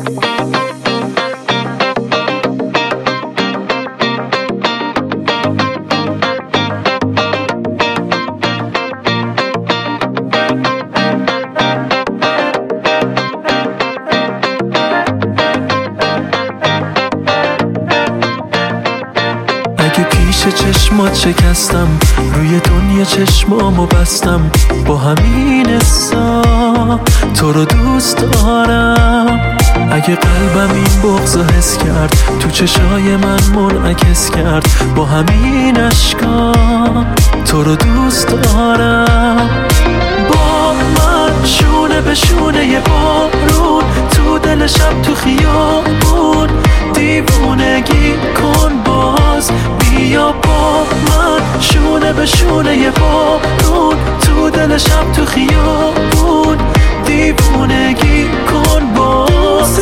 اگه پیش چشمات شکستم، روی دنیا چشمامو بستم، با همین حسا تو رو دوست دارم. اگه قلبم این بغضو حس کرد، تو چشای من منعکس کرد، با همین اشکا تو رو دوست دارم. با من شونه به شونه یه بارون، تو دل شب تو خیابون، دیوونگی کن باز بیا با من شونه به شونه یه بارون، تو دل شب تو خیابون، دیوونگی کن باز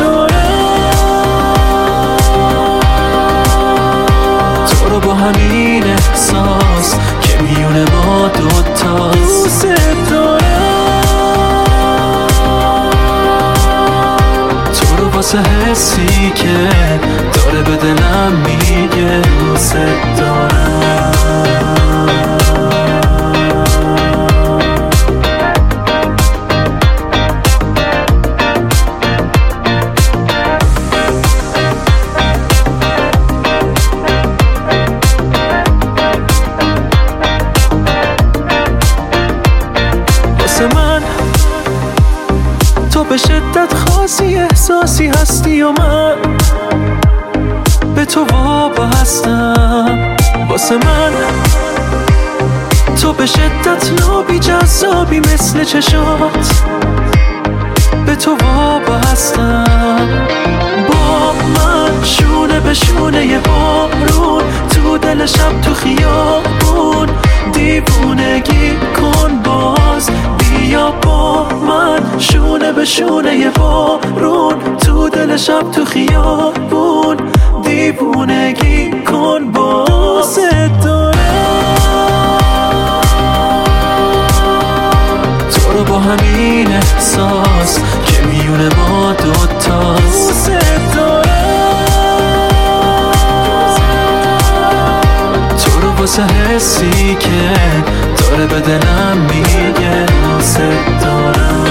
تو رو با همین احساس که میونه ما دوتاست. تو رو واسه حسی که داره به دلم میگه دوست دارم. واسه من تو به شدت خاصی، احساسی هستی و من به تو وابستم. واسه من تو به شدت لابی، جذابی مثل چشات، به تو وابستم. با من شونه به شونه یه بارون، تو دل شب تو خیابون، دیوونگی کن باز بیا با من شونه به شونه یه بارون، تو دل شب تو خیابون، دیوونگی کن باز تو رو با همین احساس که میونه ما دوتاست. تو رو واسه حسی که داره به دلم میگه دوست دارم.